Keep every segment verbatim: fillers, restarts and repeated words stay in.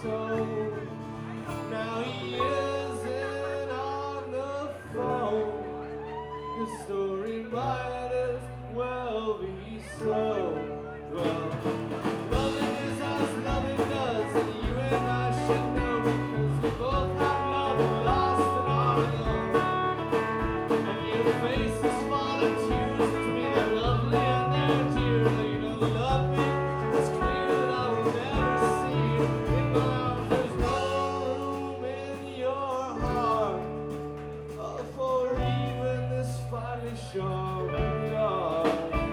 so. Now he isn't on the phone. His story might as well be so. Well, loving is as loving does, and you and I should know because we both have love lost and all alone. And your face is full of tears to me, they're lovely and they're dear. Though you don't love me, it's clear that I will never see you in my arms. There's no room in your heart oh, for even this finely sharp yard.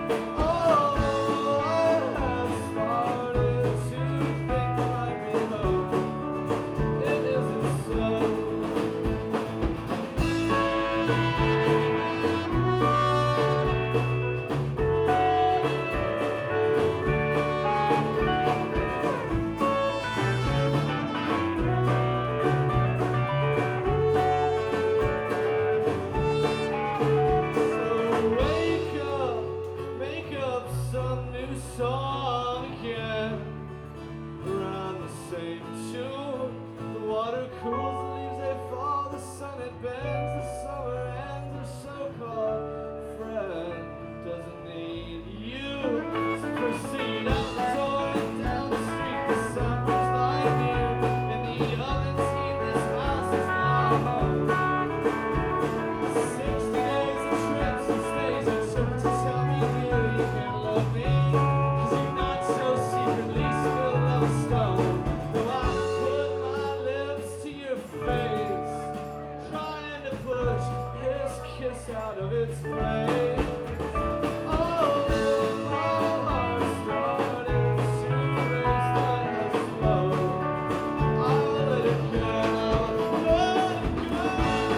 Some new song again, around the same tune. The water cools, the leaves they fall, the sun it bends, the summer ends. Our so-called friend doesn't need you. So proceed out the door and down the street. The summer's lying near, and the ovens heat. This house is now home. Sixty days of trips and stays. You took to tell me dear you can't love me, 'cause you're not so secretly still love stone. Though I put my lips to your face, trying to push his kiss out of its place. Oh, my heart started to race like a flow. I'll let it go, let it go.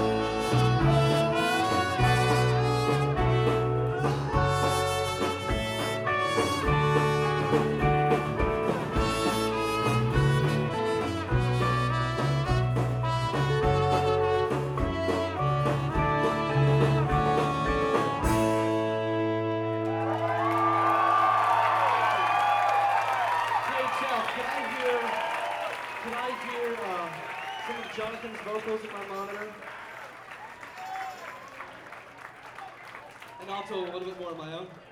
Can I hear, can I hear uh, some of Jonathan's vocals in my monitor? And also a little bit more of my own.